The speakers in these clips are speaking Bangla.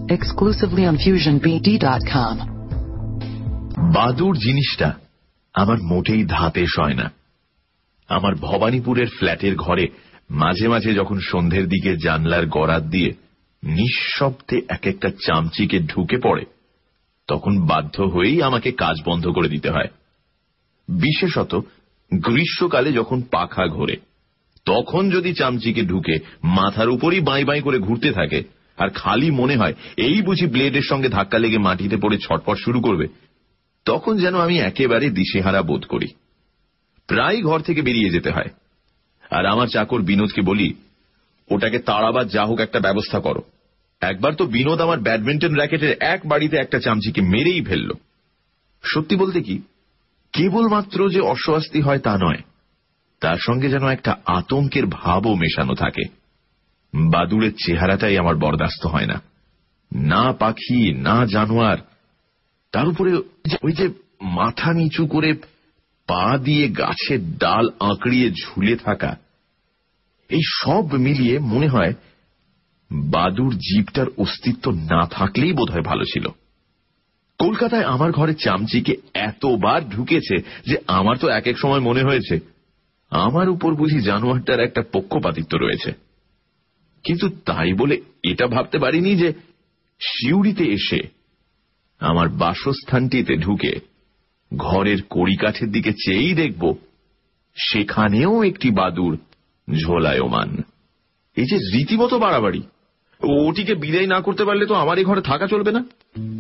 Exclusively on FusionBD.com. বাদুড় জিনিসটা আমার মোটেই ধাতে সয় না। আমার ভবানীপুরের ফ্ল্যাটের ঘরে মাঝে মাঝে যখন সন্ধ্যের দিকে জানলার গরাদ দিয়ে নিঃশব্দে এক একটা চামচিকে ঢুকে পড়ে, তখন বাধ্য হয়েই আমাকে কাজ বন্ধ করে দিতে হয়। বিশেষত গ্রীষ্মকালে যখন পাখা ঘোরে, তখন যদি চামচিকে ঢুকে মাথার উপরই বাঁই বাঁই করে ঘুরতে থাকে আর খালি মনে হয় এই বুঝি ব্লেডের সঙ্গে ধাক্কা লেগে মাটিতে পড়ে ছটফট শুরু করবে, তখন যেন আমি একেবারে দিশেহারা বোধ করি। প্রায় ঘর থেকে বেরিয়ে যেতে হয়। আর আমার চাকর বিনোদকে বলি, ওটাকে তাড়াবার যা হোক একটা ব্যবস্থা করো। একবার তো বিনোদ আমার ব্যাডমিন্টন র্যাকেটের এক বাড়িতে একটা চামচিকে মেরেই ফেলল। সত্যি বলতে কি, কেবলমাত্র যে অস্বস্তি হয় তা নয়, তার সঙ্গে যেন একটা আতঙ্কের ভাবও মেশানো থাকে। বাদুড়ের চেহারাটাই আমার বরদাস্ত হয় না। না পাখি, না জানোয়ার, তার উপরে ওই যে মাথা নিচু করে পা দিয়ে গাছের ডাল আঁকড়িয়ে ঝুলে থাকা, এই সব মিলিয়ে মনে হয় বাদুড় জীবটার অস্তিত্ব না থাকলেই বোধহয় ভালো ছিল। কলকাতায় আমার ঘরে চামচিকে এতবার ঢুকেছে যে আমার তো এক এক সময় মনে হয়েছে আমার উপর বুঝি জানোয়ারটার একটা পক্ষপাতিত্ব রয়েছে। কিন্তু তাই বলে এটা ভাবতে পারিনি যে সিউড়িতে এসে আমার বাসস্থানটিতে ঢুকে ঘরের কড়িকাঠের দিকে চেয়েই দেখব সেখানেও একটি বাদুড় ঝোলায়মান। এই যে রীতিমতো বাড়াবাড়ি, ওটিকে বিদায় না করতে পারলে তো আমার এই ঘরে থাকা চলবে না।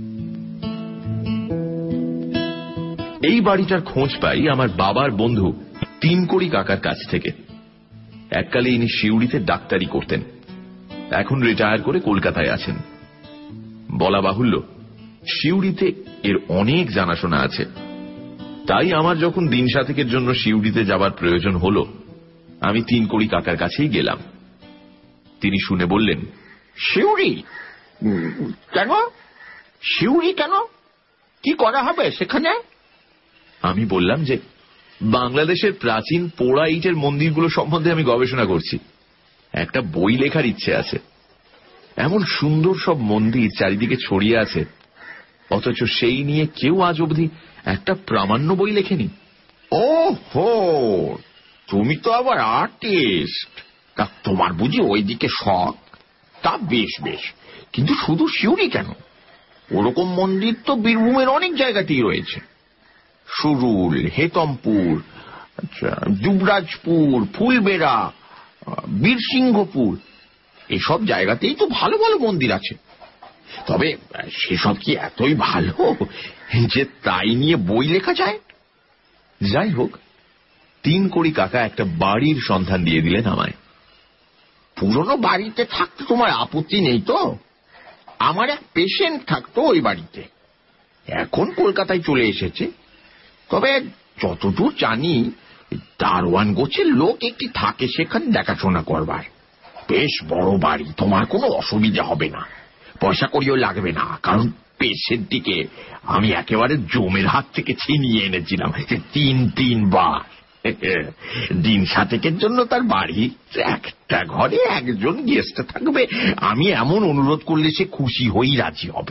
এই বাড়িটার খোঁজ পাই আমার বাবার বন্ধু তিনকড়ি কাকার কাছ থেকে। এককালে ইনি সিউড়িতে ডাক্তারি করতেন, এখন রিটায়ার করে কলকাতায় আছেন। বলা বাহুল্য, সিউড়িতে এর অনেক জানাশোনা আছে। তাই আমার যখন দিন সাতেকের জন্য সিউড়িতে যাবার প্রয়োজন হল, আমি তিনকড়ি কাকার কাছেই গেলাম। তিনি শুনে বললেন, সিউড়ি কেন? সিউড়ি কেন? কি করা হবে সেখানে? আমি বললাম যে বাংলাদেশের প্রাচীন পোড়া ইটের মন্দিরগুলো সম্বন্ধে আমি গবেষণা করছি, একটা বই লেখার ইচ্ছে আছে। এমন সুন্দর সব মন্দির চারিদিকে ছড়িয়ে আছে, অথচ সেই নিয়ে কেউ আজ অবধি একটা প্রামাণ্য বই লেখেনি। ও হো, তুমি তো আবার আর্টিস্ট, তা তোমার বুঝি ওইদিকে শখ? তা বেশ বেশ, কিন্তু শুধু সিউড়ি কেন? ওরকম মন্দির তো বীরভূমের অনেক জায়গাতেই রয়েছে। সুরুল, হেতমপুর, যুবরাজপুর, ফুলবেড়া, বীরসিংহপুর, এসব জায়গাতেই তো ভালো ভালো মন্দির আছে। তবে সেসব কি এতই ভালো যে তাই নিয়ে বই লেখা যায়? যাই হোক, তিনকড়ি কাকা একটা বাড়ির সন্ধান দিয়ে দিলেন আমায়। পুরনো বাড়িতে থাকতে তোমার আপত্তি নেই তো? আমার এক পেশেন্ট থাকতো ওই বাড়িতে, এখন কলকাতায় চলে এসেছে। তবে যতদূর জানি দারোয়ান গোছের লোক একটি থাকে সেখানে দেখাশোনা করবার। বেশ বড় বাড়ি, তোমার কোনো অসুবিধা হবে না, পয়সা করিও লাগবে না। কারণ পেশেন্টটিকে আমি একেবারে জমের হাত থেকে ছিনিয়ে এনেছিলাম 3-3 বার। দিন সাতেকের জন্য তার বাড়ি একটা ঘরে একজন গেস্ট থাকবে, আমি এমন অনুরোধ করলে সে খুশি হয়েই রাজি হবে।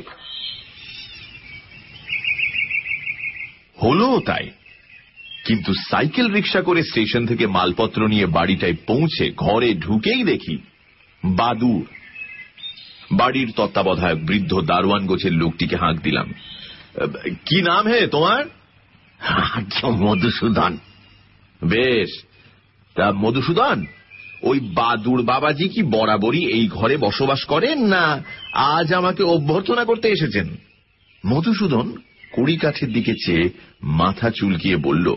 হলো তাই। কিন্তু সাইকেল রিক্সা করে স্টেশন থেকে মালপত্র নিয়ে বাড়িটায় পৌঁছে ঘরে ঢুকেই দেখি বাদুড়। বাড়ির তত্ত্বাবধায়ক বৃদ্ধ দারোয়ান গোছের লোকটিকে হাঁক দিলাম, কি নাম হে তোমার? মধুসূদন। বেশ, তা মধুসূদন, ওই বাদুড় বাবাজি কি বরাবরই এই ঘরে বসবাস করেন, না আজ আমাকে অভ্যর্থনা করতে এসেছেন? মধুসূদন কড়িকাঠের দিকে চেয়ে মাথা চুলকিয়ে বলল,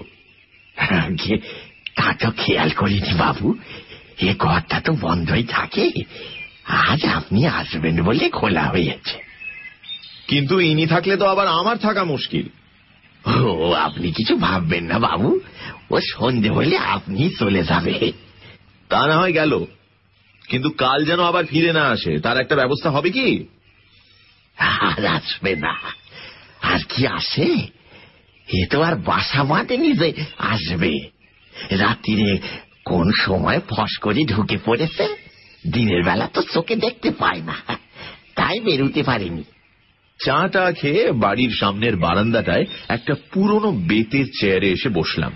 তা তো খেয়াল করিনি বাবু, এ ঘরটা তো বন্ধই থাকে, আজ আপনি আসবেন বলে খোলা হয়েছে। কিন্তু ইনি থাকলে তো আবার আমার থাকা মুশকিল। ও, আপনি কিছু ভাববেন না বাবু, ও সন্ধে হলে আপনি চলে যাবে। তা না হয় গেল, কিন্তু কাল যেন আবার ফিরে না আসে তার একটা ব্যবস্থা হবে কি? আর আসবে না। আর কি আসে, এ তো আর বাসা বাঁধেনি যে আসবে। রাত্রিরে কোন সময় ফস করে ঢুকে পড়েছে, দিনের বেলা তো চোখে দেখতে পায় না। তাই বেরোতে পারেনি। চাটা খেয়ে বাড়ির সামনের বারান্দাটায় একটা পুরনো বেতের চেয়ারে এসে বসলাম।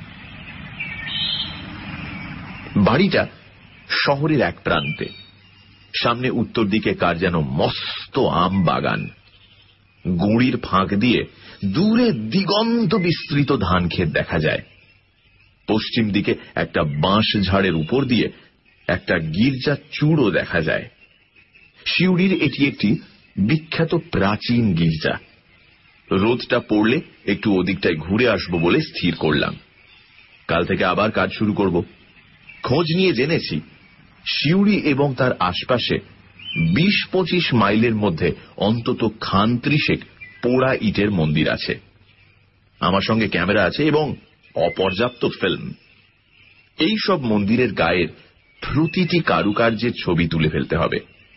বাড়িটা শহরের এক প্রান্তে, সামনে উত্তর দিকে কার যেন মস্ত আম বাগান, গুঁড়ির ফাঁক দিয়ে দূরে দিগন্ত বিস্তৃত ধান ক্ষেত দেখা যায়। পশ্চিম দিকে একটা বাঁশ ঝাড়ের উপর দিয়ে একটা গির্জা চূড়ও দেখা যায়। সিউড়ির এটি একটি বিখ্যাত প্রাচীন গির্জা। রোদটা পড়লে একটু ওদিকটায় ঘুরে আসবো বলে স্থির করলাম। কাল থেকে আবার কাজ শুরু করব। খোঁজ নিয়ে জেনেছি সিউড়ি এবং তার আশপাশে 20-25 মাইলের মধ্যে অন্তত খান 30 পোড়া ইটের মন্দির আছে। আমার সঙ্গে ক্যামেরা আছে এবং অপর্যাপ্ত ফিল্ম। এই সব মন্দিরের গায়ের প্রতিটি কারুকার্যের ছবি তুলে ফেলতে হবে।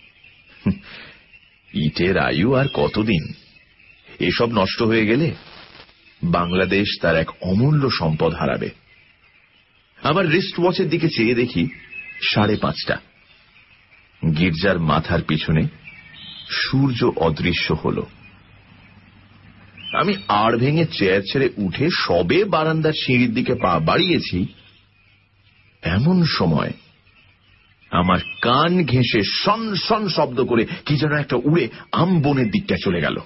ইটের আয়ু আর কতদিন? এসব নষ্ট হয়ে গেলে বাংলাদেশ তার এক অমূল্য সম্পদ হারাবে। আমার রিস্ট ওয়াচের দিকে চেয়ে দেখি 5:30। গির্জার মাথার পিছনে সূর্য অদৃশ্য হল। আমি আড় ভেঙে চেয়ার ছেড়ে উঠে সবে বারান্দার সিঁড়ির দিকে পা বাড়িয়েছি, এমন সময় আমার কান ঘেঁষে সন সন শব্দ করে কি যেন একটা উড়ে আম বনের দিকটা চলে গেল।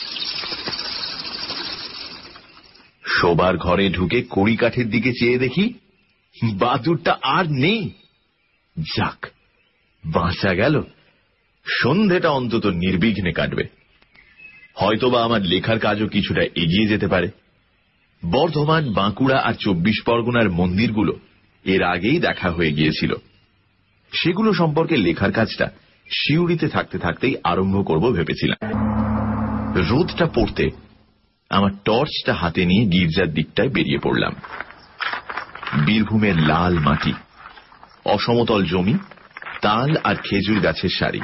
শোবার ঘরে ঢুকে কড়িকাঠের দিকে চেয়ে দেখি বাদুড়টা আর নেই। যাক, বাঁচা গেল। সন্ধেটা অন্তত নির্বিঘ্নে কাটবে। হয়তোবা আমার লেখার কাজও কিছুটা এগিয়ে যেতে পারে। বর্ধমান, বাঁকুড়া আর 24 পরগনার মন্দিরগুলো এর আগেই দেখা হয়ে গিয়েছিল। সেগুলো সম্পর্কে লেখার কাজটা সিউড়িতে থাকতে থাকতেই আরম্ভ করব ভেবেছিলাম। রোদটা পড়তে আমার টর্চটা হাতে নিয়ে গির্জার দিকটায় বেরিয়ে পড়লাম। বীরভূমের লাল মাটি, অসমতল জমি, তাল আর খেজুর গাছের সারি,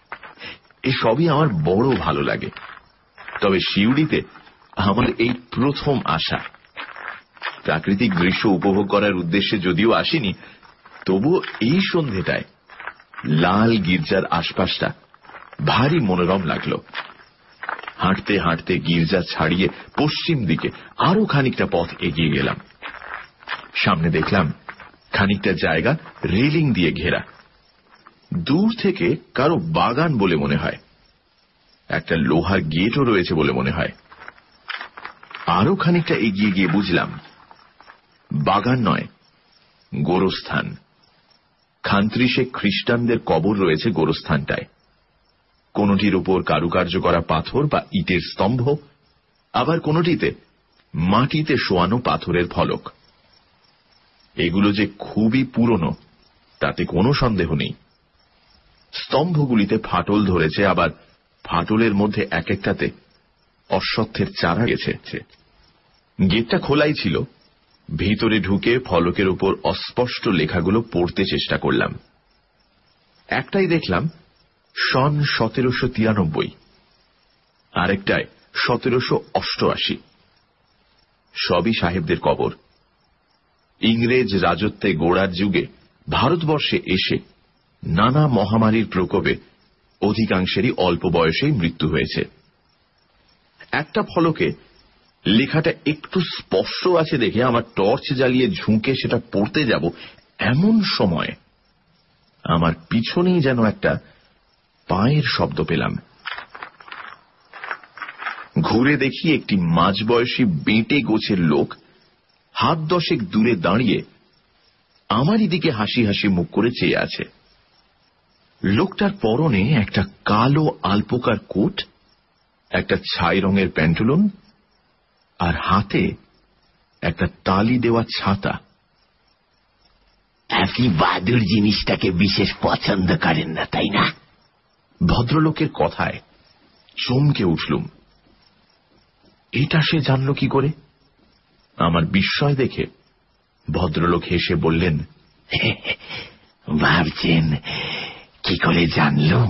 এসবই আমার বড় ভালো লাগে। তবে সিউড়িতে আমার এই প্রথম আসা। প্রাকৃতিক দৃশ্য উপভোগ করার উদ্দেশ্যে যদিও আসিনি, তবুও এই সন্ধেটায় লাল গির্জার আশপাশটা ভারী মনোরম লাগল। হাঁটতে হাঁটতে গির্জা ছাড়িয়ে পশ্চিম দিকে আরো খানিকটা পথ এগিয়ে গেলাম। সামনে দেখলাম খানিকটা জায়গা রেলিং দিয়ে ঘেরা। দূর থেকে কারো বাগান বলে মনে হয়। একটা লোহার গেটও রয়েছে বলে মনে হয়। আরো খানিকটা এগিয়ে গিয়ে বুঝলাম বাগান নয়, গোরস্থান। খান 30 খ্রিস্টানদের কবর রয়েছে গোরস্থানটায়। কোনটির উপর কারুকার্য করা পাথর বা ইটের স্তম্ভ, আবার কোনটিতে মাটিতে শোয়ানো পাথরের ফলক। এগুলো যে খুবই পুরনো তাতে কোনো সন্দেহ নেই। স্তম্ভগুলিতে ফাটল ধরেছে, আবার ফাটলের মধ্যে এক একটাতে অশ্বত্থের চারা গেছে। গেটটা খোলাই ছিল। ভিতরে ঢুকে ফলকের উপর অস্পষ্ট লেখাগুলো পড়তে চেষ্টা করলাম। একটাই দেখলাম সন 1793, আরেকটায় 1788। সবই সাহেবদের কবর। ইংরেজ রাজত্বে গোড়ার যুগে ভারতবর্ষে এসে নানা মহামারীর প্রকোপে অধিকাংশেরই অল্প বয়সেই মৃত্যু হয়েছে। একটা ফলকে লেখাটা একটু স্পষ্ট আছে দেখে আমার টর্চ জ্বালিয়ে ঝুঁকে সেটা পড়তে যাব, এমন সময় আমার পিছনেই যেন একটা পায়ের শব্দ পেলাম। ঘুরে দেখি একটি মাঝবয়সী বেঁটে গোছের লোক হাত 10 দূরে দাঁড়িয়ে আমারই দিকে হাসি হাসি মুখ করে চেয়ে আছে। লোকটার পরনে একটা কালো আলপোকার কোট, একটা ছাই রঙের প্যান্টুলন আর হাতে একটা তালি দেওয়া ছাতা। আপনি বাদুর জিনিসটাকে বিশেষ পছন্দ করেন না, তাই না? ভদ্রলোকের কথায় চমকে উঠলুম। এটা সে জানল কি করে? আমার বিস্ময় দেখে ভদ্রলোক হেসে বললেন, ভাবছেন কি করে জানলুম?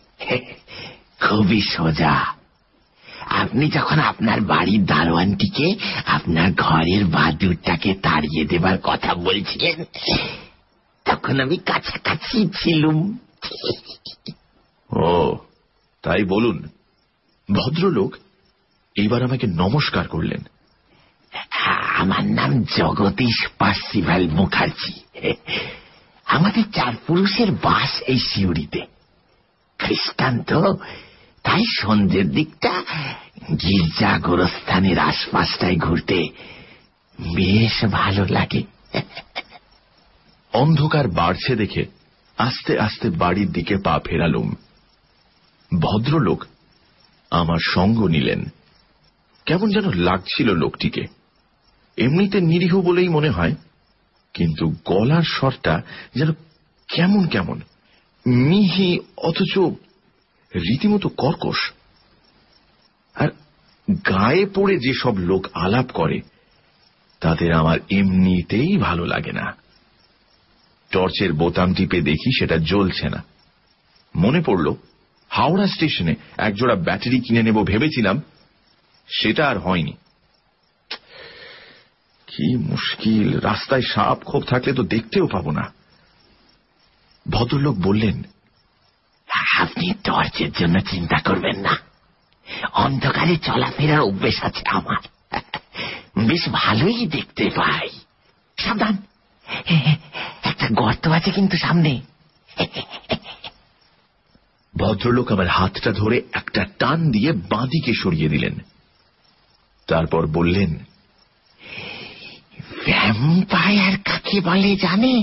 খুবই সোজা। আপনি যখন আপনার বাড়ির দারোয়ানটিকে আপনার ঘরের বাদুরটাকে তাড়িয়ে দেবার কথা বলছিলেন, তখন আমি কাছাকাছি ছিলুম। ও, তাই বলুন। ভদ্রলোক এবার আমাকে নমস্কার করলেন। আমার নাম জগদীশ পার্সিভাল মুখার্জি। আমাদের 4 পুরুষের বাস এই সিউড়িতে। খ্রিস্টান তো, তাই সন্ধ্যের দিকটা গির্জা গোরস্থানের আশপাশটায় ঘুরতে বেশ ভালো লাগে। অন্ধকার বাড়ছে দেখে আস্তে আস্তে বাড়ির দিকে পা ফেরালুম। ভদ্রলোক আমার সঙ্গ নিলেন। কেমন যেন লাগছিল লোকটিকে। এমনিতে নিরীহ বলেই মনে হয়, কিন্তু গলার স্বরটা যেন কেমন কেমন মিহি, অথচ রীতিমতো কর্কশ। আর গায়ে পড়ে যেসব লোক আলাপ করে তাদের আমার এমনিতেই ভালো লাগে না। টর্চের বোতাম টিপে দেখি সেটা জ্বলছে না। মনে পড়ল হাওড়া স্টেশনে একজোড়া ব্যাটারি কিনে নেব ভেবেছিলাম, সেটা আর হয়নি। কি মুশকিল, রাস্তায় সাপ খোপ থাকলে তো দেখতেও পাবো না। ভদ্রলোক বললেন, আপনি টর্চের জন্য চিন্তা করবেন না, অন্ধকারে চলাফেরার অভ্যেস আছে আমার, বেশ ভালোই দেখতে পাই। সাবধান, একটা গর্ত আছে কিন্তু সামনে। ভদ্রলোক আমার হাতটা ধরে একটা টান দিয়ে বাঁদিকে সরিয়ে দিলেন। তারপর বললেন, ভ্যাম্পায়ার কাকে বলে জানেন?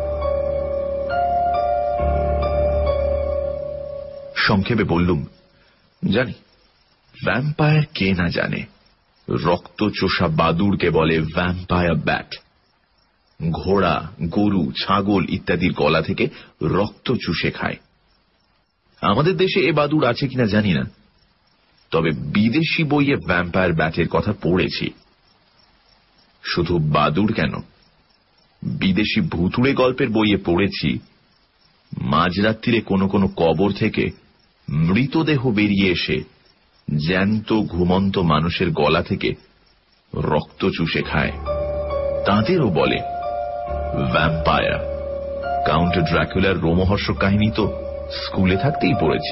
সংক্ষেপে বললুম, জানি। ভ্যাম্পায়ার কে না জানে? রক্তচোষা বাদুড়কে বলে ভ্যাম্পায়ার ব্যাট। ঘোড়া, গরু, ছাগল ইত্যাদির গলা থেকে রক্ত চুষে খায়। আমাদের দেশে এ বাদুড় আছে কিনা জানি না, তবে বিদেশি বইয়ে ভ্যাম্পায়ার ব্যাটের কথা পড়েছি। শুধু বাদুড় কেন, বিদেশি ভুতুড়ে গল্পের বইয়ে পড়েছি মাঝরাত্রিরে কোনো কোনো কবর থেকে মৃতদেহ বেরিয়ে এসে জ্যান্ত ঘুমন্ত মানুষের গলা থেকে রক্ত চুষে খায়। তাদেরও বলে ভ্যাম্পায়ার। কাউন্ট ড্রাকুলার রোমহর্ষক কাহিনী তো স্কুলে থাকতেই পড়েছি।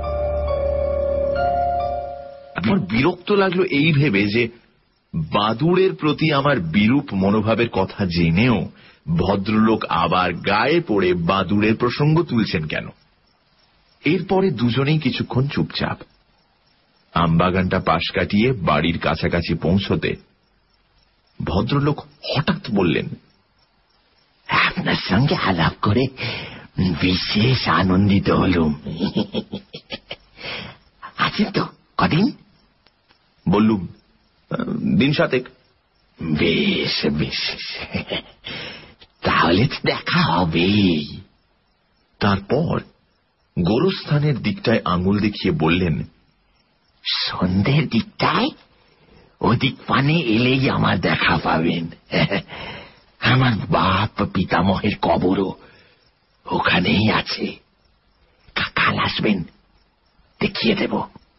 আমার বিরক্ত লাগলো এই ভেবে যে বাদুড়ের প্রতি আমার বিরূপ মনোভাবের কথা জেনেও ভদ্রলোক আবার গায়ে পড়ে বাদুড়ের প্রসঙ্গ তুলছেন কেন। এরপরে দুজনেই কিছুক্ষণ চুপচাপ। আমবাগানটা পাশ কাটিয়ে বাড়ির কাছাকাছি পৌঁছতে ভদ্রলোক হঠাৎ বললেন, আপনার সঙ্গে আলাপ করে বিশেষ আনন্দিত হলুম। আছেন তো কদিন? বললুম, দিন 7। বেশ বেশ, তাহলে দেখা হবেই। তারপর গোরস্থানের দিকটায় আঙুল দেখিয়ে বললেন, সন্ধ্যের দিকটায় ওদিক পানে এলেই আমার দেখা পাবেন। আমার বাপ পিতামহের কবরও ওখানেই আছে। কাল আসবেন, দেখিয়ে দেব।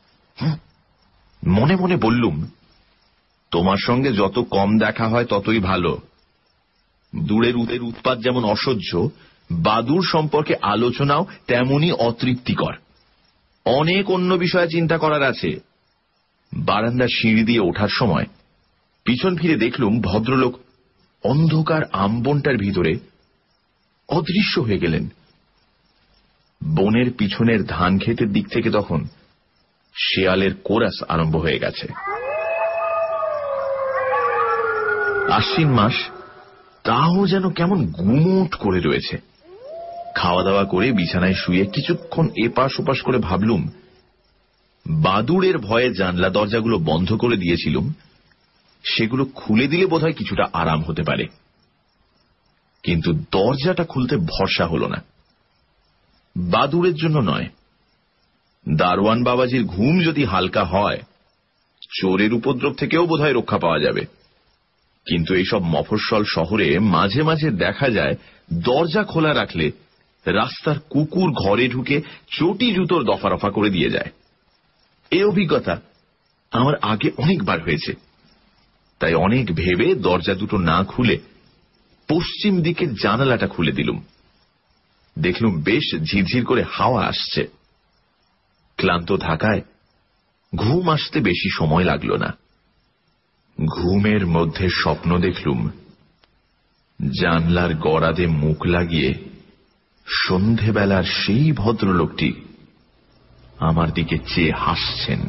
মনে মনে বললুম, তোমার সঙ্গে যত কম দেখা হয় ততই ভালো। দূরের উৎপাত যেমন অসহ্য, বাদুড় সম্পর্কে আলোচনাও তেমনই অতৃপ্তিকর। অনেক অন্য বিষয়ে চিন্তা করার আছে। বারান্দার সিঁড়ি দিয়ে ওঠার সময় পিছন ফিরে দেখলুম ভদ্রলোক অন্ধকার আমবনটার ভিতরে অদৃশ্য হয়ে গেলেন। বনের পিছনের ধান ক্ষেতের দিক থেকে তখন শেয়ালের কোরাস আরম্ভ হয়ে গেছে। আশ্বিন মাস, তাও যেন কেমন গুমোট করে রয়েছে। খাওয়া দাওয়া করে বিছানায় শুয়ে কিছুক্ষণ এপাশ ওপাশ করে ভাবলুম, বাদুড়ের ভয়ে জানলা দরজাগুলো বন্ধ করে দিয়েছিলুম, সেগুলো খুলে দিলে বোধহয় কিছুটা আরাম হতে পারে। কিন্তু দরজাটা খুলতে ভরসা হল না। বাদুড়ের জন্য নয়, দারোয়ান বাবাজির ঘুম যদি হালকা হয় চোরের উপদ্রব থেকেও বোধহয় রক্ষা পাওয়া যাবে। কিন্তু এইসব মফস্বল শহরে মাঝে মাঝে দেখা যায় দরজা খোলা রাখলে রাস্তার কুকুর ঘরে ঢুকে চটি জুতোর দফা রফা করে দিয়ে যায়। এই অভিজ্ঞতা আমার আগে অনেকবার হয়েছে। তাই অনেক ভেবে দরজা দুটো না খুলে পশ্চিম দিকের জানালাটা খুলে দিলুম। দেখলুম বেশ ঝিরঝির করে হাওয়া আসছে। ক্লান্ত থাকায় ঘুম আসতে বেশি সময় লাগল না। ঘুমের মধ্যে স্বপ্ন দেখলুম জানলার গড়াদে মুখ লাগিয়ে সন্ধেবেলার সেই ভদ্রলোকটি আমার দিকে চেয়ে হাসছেন।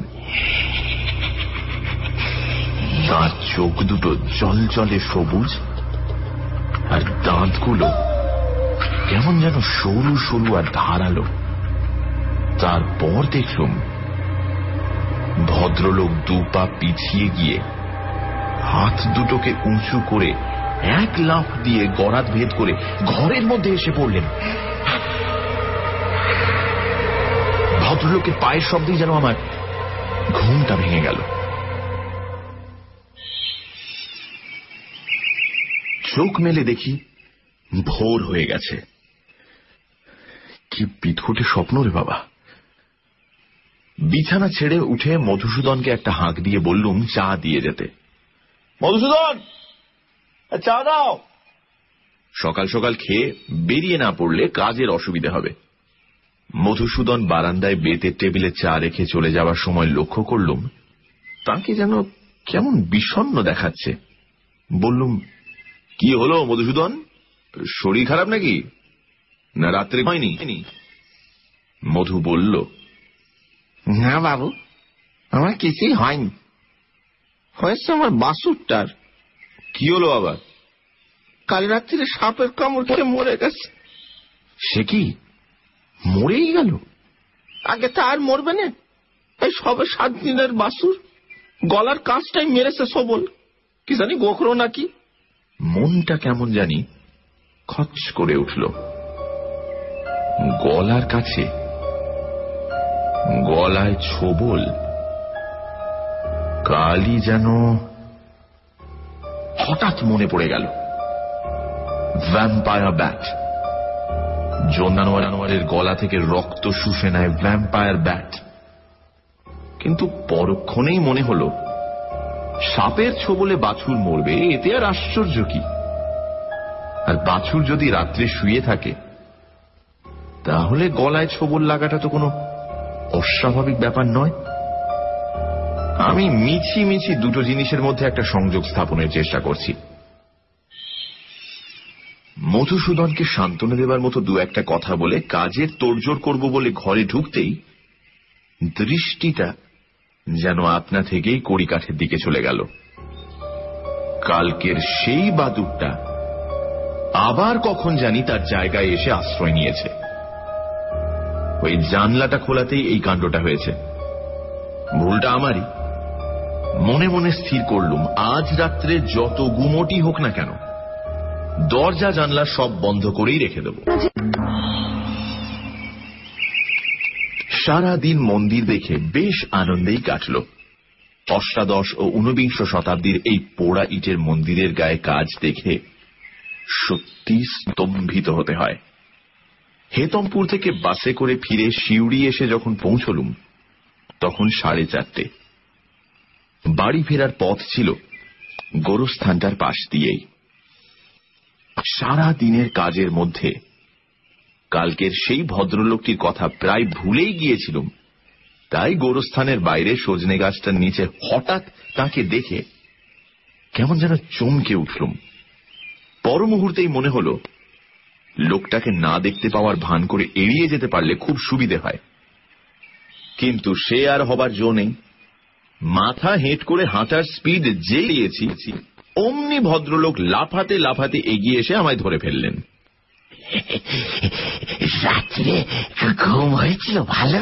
তার চোখ দুটো জলজলে সবুজ, আর দাঁতগুলো কেমন যেন সরু সরু আর ধারালো। তারপর দেখলুম ভদ্রলোক দুপা পিছিয়ে গিয়ে হাত দুটোকে উঁচু করে এক লাফ দিয়ে গড়াত ভেদ করে ঘরের মধ্যে এসে পড়লেন। ভদ্রলোকের পায়ের শব্দেই যেন আমার ঘুমটা ভেঙে গেল। চোখ মেলে দেখি ভোর হয়ে গেছে। কি বিদঘুটে স্বপ্ন রে বাবা। বিছানা ছেড়ে উঠে মধুসূদনকে একটা হাঁক দিয়ে বললুম চা দিয়ে যেতে। মধুসূদন, চা দাও। সকাল সকাল খেয়ে বেরিয়ে না পড়লে কাজের অসুবিধা হবে। মধুসূদন বারান্দায় বেতের টেবিলে চা রেখে চলে যাওয়ার সময় লক্ষ্য করলুম তাকে যেন কেমন বিষণ্ণ দেখাচ্ছে। বললুম, কি হলো মধুসূদন, শরীর খারাপ নাকি, না রাত্রে হয়নি? মধু বলল, না বাবু, আমার কিছুই হয়নি, হয়েছে আমার বাসুরটার। কি হলো আবার? কাল রাত্রিরে সাপের কামড় খেয়ে মরে গেছে। সে কি, মরেই গেল? আগে তা আর মরবে না, এই সবে 7 দিনের বাসুর, গলার কাছটাই মেরেছে সবল, কি জানি গোখরো নাকি। মনটা কেমন জানি খচ করে উঠল। গলার কাছে, গলায় ছোবল, কালই যেন। হঠাৎ মনে পড়ে গেল ভ্যাম্পায়ার ব্যাট। জানোয়ারের গলা থেকে রক্ত শুষে নেয় ভ্যাম্পায়ার ব্যাট। কিন্তু পরক্ষণেই মনে হল সাপের ছোবলে বাছুর মরবে, এতে আর আশ্চর্য কি? আর বাছুর যদি রাত্রে শুয়ে থাকে তাহলে গলায় ছোবল লাগাটা তো কোনো অস্বাভাবিক ব্যাপার নয়। আমি মিছি মিছি দুটো জিনিসের মধ্যে একটা সংযোগ স্থাপনের চেষ্টা করছি। মধুসূদনকে সান্ত্বনা দেবার মতো দু একটা কথা বলে কাজের তোড়জোড় করব বলে ঘরে ঢুকতেই দৃষ্টিটা যেন আপনা থেকেই কড়িকাঠের দিকে চলে গেল। কালকের সেই বাদুড়টা আবার কখন জানি তার জায়গায় এসে আশ্রয় নিয়েছে। ওই জানলাটা খোলাতেই এই কাণ্ডটা হয়েছে। ভুলটা আমারই। মনে মনে স্থির করলুম আজ রাত্রে যত গুমোটি হোক না কেন দরজা জানলা সব বন্ধ করেই রেখে দেব। সারাদিন মন্দির দেখে বেশ আনন্দেই কাটল। অষ্টাদশ ও 19 শতাব্দীর এই পোড়া ইটের মন্দিরের গায়ে কাজ দেখে সত্যি স্তম্ভিত হতে হয়। হেতমপুর থেকে বাসে করে ফিরে শিউড়ি এসে যখন পৌঁছলুম তখন 4:30। বাড়ি ফেরার পথ ছিল গোরস্থানটার পাশ দিয়েই। সারা দিনের কাজের মধ্যে কালকের সেই ভদ্রলোকটির কথা প্রায় ভুলেই গিয়েছিলাম। তাই গোরস্থানের বাইরে সজনে গাছটার নিচে হঠাৎ তাকে দেখে কেমন যেন চমকে উঠলুম। পর মুহূর্তেই মনে হল লোকটাকে না দেখতে পাওয়ার ভান করে এড়িয়ে যেতে পারলে খুব সুবিধে হয়। কিন্তু সে আর হবার জো নেই। মাথা হেঁট করে হাঁটার স্পিড যে দিয়েছি অমনি ভদ্রলোক লাফাতে লাফাতে এগিয়ে এসে আমায় ধরে ফেললেন। রাত্রে ঘুম হয়েছিল ভালো?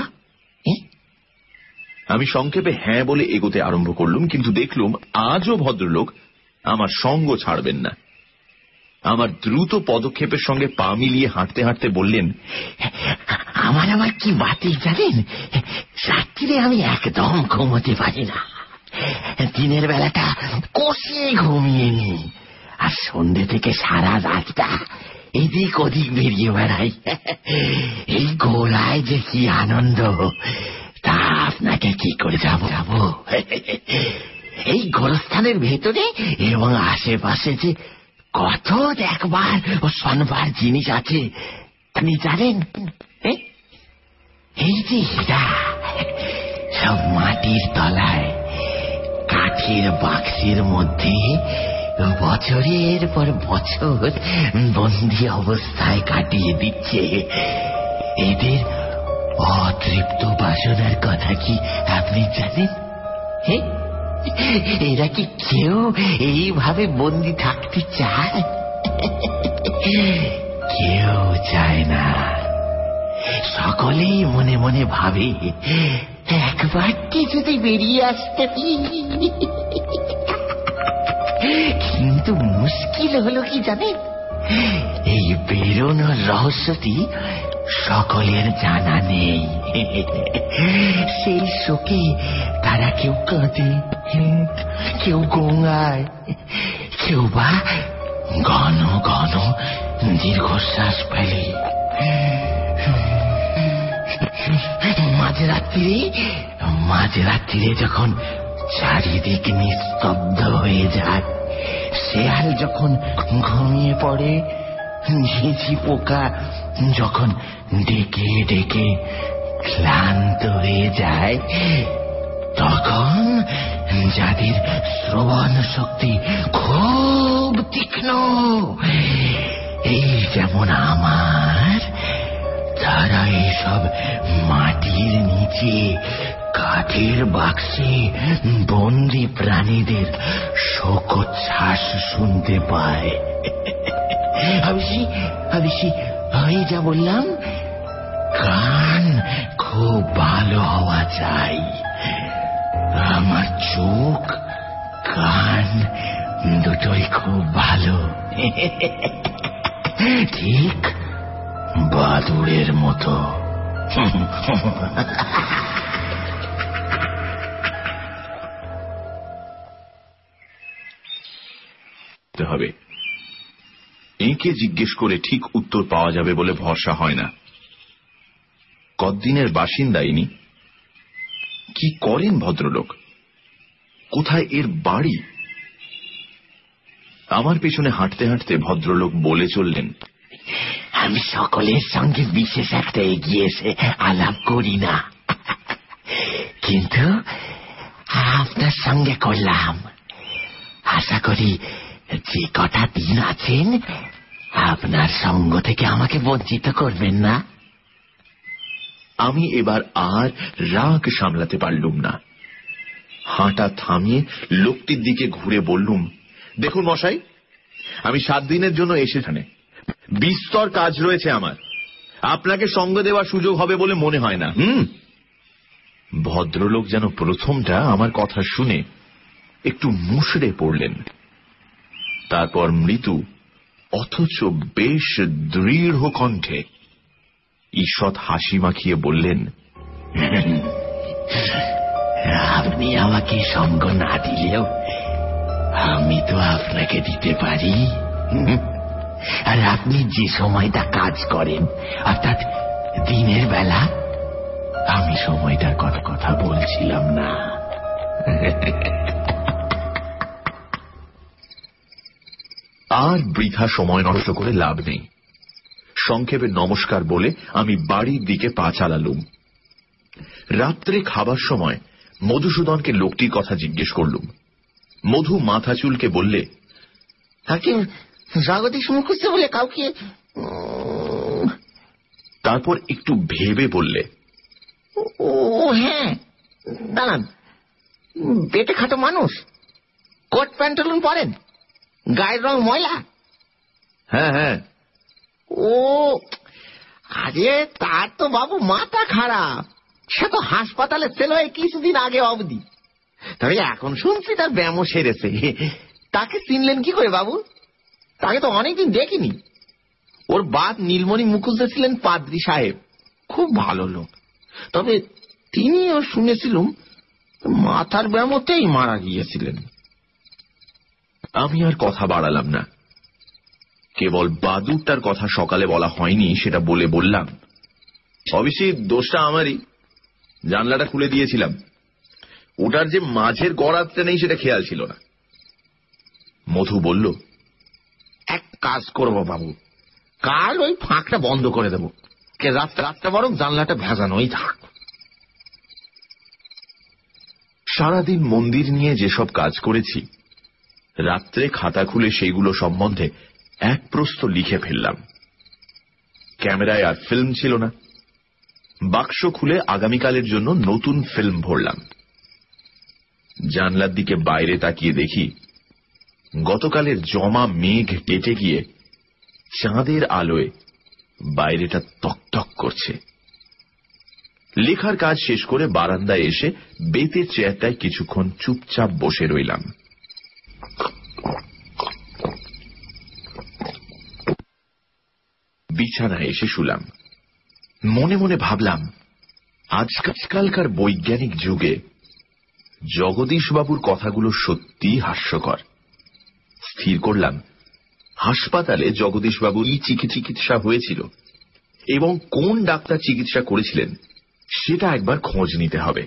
আমি সংক্ষেপে হ্যাঁ বলে এগোতে আরম্ভ করলুম, কিন্তু দেখলুম আজও ভদ্রলোক আমার সঙ্গ ছাড়বেন না। আমার দ্রুত পদক্ষেপের সঙ্গে পা মিলিয়ে হাঁটতে হাঁটতে বললেন, আমার কি বাতিক জানেন, রাত্রিরে আমি একদম ঘুমোতে পারি না। দিনের বেলাটা কষে ঘুমিয়ে নি, আর সন্ধ্যে থেকে সারা রাতটা এদিক ওদিক বেরিয়ে বেড়াই। এই গোলায় যে কি আনন্দ তা আপনাকে কি করে যাব। এই গোরস্থানের ভেতরে এবং আশেপাশে যে কত দেখবার ও শোনবার জিনিস আছে আপনি জানেন? এই যে হীরা সব মাটির তলায় কাঠের বাক্সের মধ্যে বছরের পর বছর বন্দী অবস্থায় কাটিয়ে দিচ্ছে। এদের অতৃপ্ত বাসনার কথা কি আপনি জানেন? এরা কি কেউ এইভাবে বন্দী থাকতে চায়? কেউ চায় না। সকলেই মনে মনে ভাবে একবার কি যদি বেরিয়ে আসতে। কিন্তু মুশকিল হলো কি জানেন, এই বেরোনোর রহস্যটি সকলের জানা নেই। সেই শোকে তারা কেউ কাঁদে, কেউ গোঙায়, কেউ বা ঘন ঘন দীর্ঘশ্বাস ফেলে। মাঝরাত্রিরে যখন চারিদিক নিস্তব্ধ হয়ে যায়, শেয়াল যখন ঘুমিয়ে পড়ে, ঝিঁঝি পোকা যখন ডেকে ডেকে ক্লান্ত হয়ে যায়, তখন যাদের শ্রবণ শক্তি খুব তীক্ষ্ণ, এই যেমন আমার, তারা এইসব মাটির নিচে কাঠের বাক্সে বন্দী প্রাণীদের শোকোচ্ছ্বাস শুনতে পায়। আমি যা বললাম, কান খুব ভালো হওয়া চাই। আমার চোখ কান দুটোই খুব ভালো, ঠিক বাদুড়ের মতো। হবে একে জিজ্ঞেস করে ঠিক উত্তর পাওয়া যাবে বলে ভরসা হয় না। কতদিনের বাসিন্দা ইনি? কি করেন ভদ্রলোক? কোথায় এর বাড়ি? আমার পেছনে হাঁটতে হাঁটতে ভদ্রলোক বলে চললেন, আমি সকলের সঙ্গে বিশেষ একটা এগিয়ে এসে আলাপ করি না, কিন্তু আপনার সঙ্গে করলাম। আশা করি যে কটা দিন আছেন আপনার সঙ্গ থেকে আমাকে বঞ্চিত করবেন না। আমি এবার আর রাগ সামলাতে পারলুম না। হাঁটা থামিয়ে লোকটির দিকে ঘুরে বললুম, দেখুন মশাই, আমি 7 দিনের জন্য এসেছি। বিস্তর কাজ রয়েছে আমার। আপনাকে সঙ্গ দেওয়ার সুযোগ হবে বলে মনে হয় না। ভদ্রলোক যেন প্রথমটা আমার কথা শুনে একটু মুষড়ে পড়লেন। তারপর মৃদু অথচ বেশ দৃঢ় কণ্ঠে ঈষৎ হাসি মাখিয়ে বললেন, আপনি আমাকে সঙ্গ না দিলেও আমি তো আপনাকে দিতে পারি। আর আপনি যে সময়টা কাজ করেন, অর্থাৎ দিনের বেলা, আমি সময়টার কথা বলছিলাম না। আর বৃথা সময় নষ্ট করে লাভ নেই। সংক্ষেপে নমস্কার বলে আমি বাড়ির দিকে পা চালালুম। রাত্রে খাবার সময় মধুসূদনকে লোকটির কথা জিজ্ঞেস করলুম। মধু মাথা চুলকে বললে, তাকে জাগতিক মুখস্থ বলে কাউকে। তারপর একটু ভেবে বললে, ও হ্যাঁ, দাঁড়ান, পেটে খাটো মানুষ, কোট প্যান্টালুন পরেন, গায়ের রং ময়লা। হ্যাঁ হ্যাঁ। ও আরে, তার তো বাবু মাথা খারাপ। সে তো হাসপাতালে ছিল এই কিছুদিন আগে অবধি। তবে এখন শুনছি তার ব্যায়ামও সেরেছে। তাকে চিনলেন কি করে বাবু? তাকে তো অনেকদিন দেখিনি। ওর বাপ নীলমণি মুখুজ্জে ছিলেন পাদ্রী সাহেব, খুব ভালো লোক। তবে তিনিও শুনেছিলুম মাথার ব্যায়ামতেই মারা গিয়েছিলেন। আমি আর কথা বাড়ালাম না। কেবল বাদুরটার কথা সকালে বলা হয়নি সেটা বলে বললাম, অবশ্যই দোষটা আমারই। জানলাটা খুলে দিয়েছিলাম। ওটার যে মাঝের গড়াতে নেই সেটা খেয়াল ছিল না। মধু বলল, এক কাজ করব বাবু, কাল ওই ফাঁকটা বন্ধ করে দেব, রাতটা বরং জানলাটা ভেজানোই থাক। সারাদিন মন্দির নিয়ে যেসব কাজ করেছি, রাত্রে খাতা খুলে সেইগুলো সম্বন্ধে এক প্রস্ত লিখে ফেললাম। ক্যামেরায় আর ফিল্ম ছিল না। বাক্স খুলে আগামীকালের জন্য নতুন ফিল্ম ভরলাম। জানলার দিকে বাইরে তাকিয়ে দেখি গতকালের জমা মেঘ কেটে গিয়ে চাঁদের আলোয় বাইরেটা তকতক করছে। লেখার কাজ শেষ করে বারান্দায় এসে বেতের চেয়ারটায় কিছুক্ষণ চুপচাপ বসে রইলাম। বিছানায় এসে শুলাম। মনে মনে ভাবলাম, আজকালকার বৈজ্ঞানিক যুগে জগদীশবাবুর কথাগুলো সত্যি হাস্যকর। স্থির করলাম, হাসপাতালে জগদীশবাবুর চিকিৎসা হয়েছিল এবং কোন ডাক্তার চিকিৎসা করেছিলেন সেটা একবার খোঁজ নিতে হবে।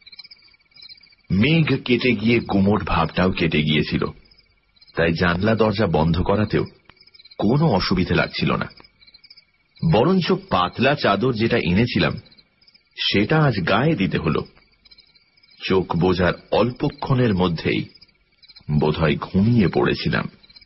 মেঘ কেটে গিয়ে গুমোট ভাবটাও কেটে গিয়েছিল, তাই জানলা দরজা বন্ধ করাতেও কোনো অসুবিধে লাগছিল না। বরঞ্চ পাতলা চাদর যেটা এনেছিলাম সেটা আজ গায়ে দিতে হলো। চোখ বোঝার অল্পক্ষণের মধ্যেই বোধহয় ঘুমিয়ে পড়েছিলাম।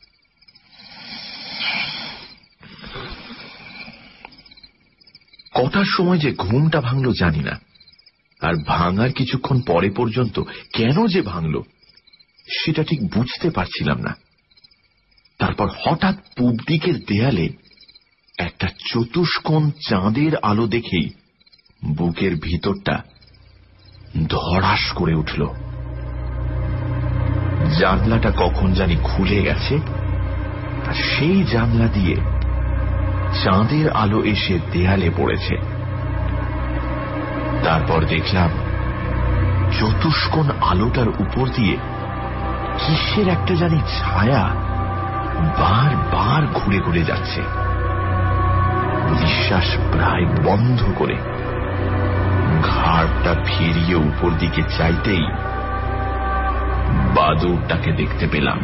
কটার সময় যে ঘুমটা ভাঙল জানি না, আর ভাঙার কিছুক্ষণ পরে পর্যন্ত কেন যে ভাঙল সেটা ঠিক বুঝতে পারছিলাম না। তারপর হঠাৎ পূব দিকের দেয়ালে একটা চতুষ্কোণ চাঁদের আলো দেখেই বুকের ভিতরটা ধড়াস করে উঠল। জানলাটা কখন জানি খুলে গেছে, আর সেই জানলা দিয়ে চাঁদের আলো এসে দেয়ালে পড়েছে। তারপর দেখলাম চতুষ্কোণ আলোটার উপর দিয়ে কিসের একটা জানি ছায়া বারবার ঘুরে ঘুরে যাচ্ছে। নিঃশ্বাস প্রায় বন্ধ করে ঘাড়টা ফিরিয়ে উপর দিকে চাইতেই বাদুড়টাকে দেখতে পেলাম।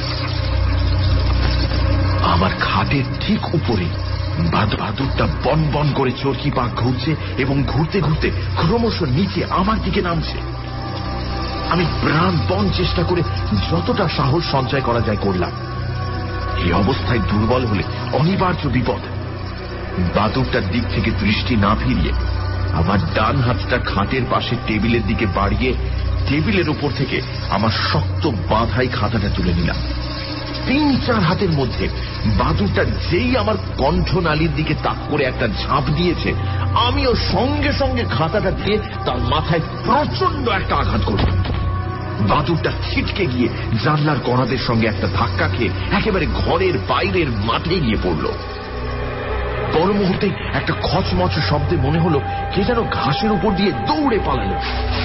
আমার খাটের ঠিক উপরে বাদুড়টা বন বন করে চরকি পাক ঘুরছে এবং ঘুরতে ঘুরতে ক্রমশ নিচে আমার দিকে নামছে। আমি প্রাণপণ চেষ্টা করে যতটা সাহস সঞ্চয় করা যায় করলাম। এই অবস্থায় দুর্বল হলে অনিবার্য বিপদ। বাদুড়টার দিক থেকে দৃষ্টি না ফিরিয়ে আমার ডান হাতটা খাটের পাশে টেবিলের দিকে বাড়িয়ে টেবিলের উপর থেকে আমার শক্ত বাঁধাই খাতাটা তুলে নিলাম। 3-4 হাতের মধ্যে বাদুড়টা যেই আমার কণ্ঠনালীর দিকে তাক করে একটা ঝাঁপ দিয়েছে, আমিও সঙ্গে সঙ্গে খাতাটা দিয়ে তার মাথায় প্রচন্ড একটা আঘাত করলাম। বাদুড়টা ছিটকে গিয়ে জানলার কড়াদের সঙ্গে একটা ধাক্কা খেয়ে একেবারে ঘরের বাইরের মাঠে গিয়ে পড়ল। পর মুহূর্তে একটা খচমচ শব্দে মনে হলো কে যেন ঘাসের উপর দিয়ে দৌড়ে পালালো।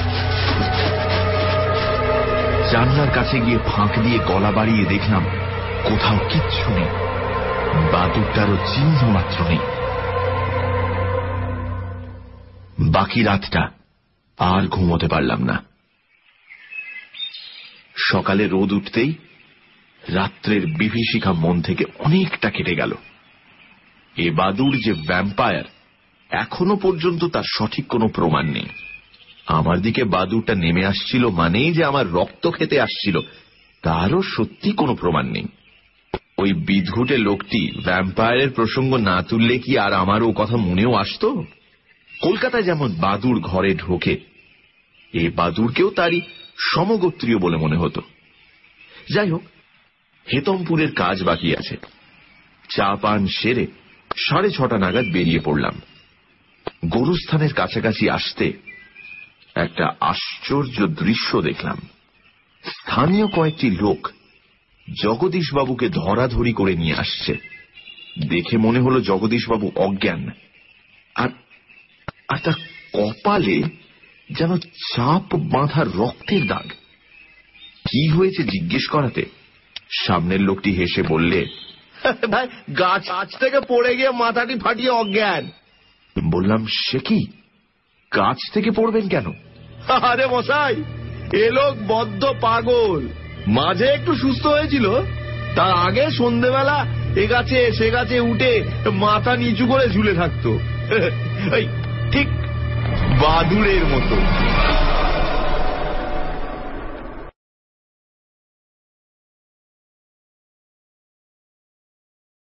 জানলার কাছে গিয়ে ফাঁক দিয়ে গলা বাড়িয়ে দেখলাম কোথাও কিচ্ছু নেই, বাদুড়টারও চিহ্ন মাত্র নেই। বাকি রাতটা আর ঘুমোতে পারলাম না। সকালে রোদ উঠতেই রাত্রের বিভীষিকা মন থেকে অনেকটা কেটে গেল। এ বাদুড় যে ভ্যাম্পায়ার এখনো পর্যন্ত তার সঠিক কোনো প্রমাণ নেই। আমার দিকে বাদুড়টা নেমে আসছিল মানেই যে আমার রক্ত খেতে আসছিল তারও সত্যি কোনো প্রমাণ নেই। ওই বিদঘুটে লোকটি ভ্যাম্পায়ারের প্রসঙ্গ না তুললে কি আর আমার ও কথা মনেও আসতো? কলকাতায় যেমন বাদুড় ঘরে ঢোকে, এ বাদুড়কেও তারই সমগোত্রীয় বলে মনে হতো। যাই হোক, হেতমপুরের কাজ বাকি আছে। চা পান সেরে 6:30 নাগাদ বেরিয়ে পড়লাম। গরুস্থানের কাছাকাছি আসতে একটা আশ্চর্য দৃশ্য দেখলাম। স্থানীয় কয়েকটি লোক জগদীশবাবুকে ধরাধরি করে নিয়ে আসছে। দেখে মনে হলো জগদীশবাবু অজ্ঞান, আর তার কপালে যেন চাপ বাঁধা রক্তের দাগ। কি হয়েছে জিজ্ঞেস করাতে সামনের লোকটি হেসে বললে, ভাই, গাছ থেকে পড়ে গিয়ে মাথাটি ফাটিয়ে অজ্ঞান। বললাম, সে কি, গাছ থেকে পড়বেন কেন? আরে মশাই, এ লোক বদ্ধ পাগল। মাঝে একটু সুস্থ হয়েছিল, তার আগে সন্ধ্যেবেলা এ গাছে সে গাছে উঠে মাথা নিচু করে ঝুলে থাকতো। ওই ঠিক বাদুড়ের মতো।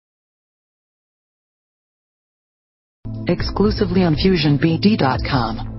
Exclusively on FusionBD.com.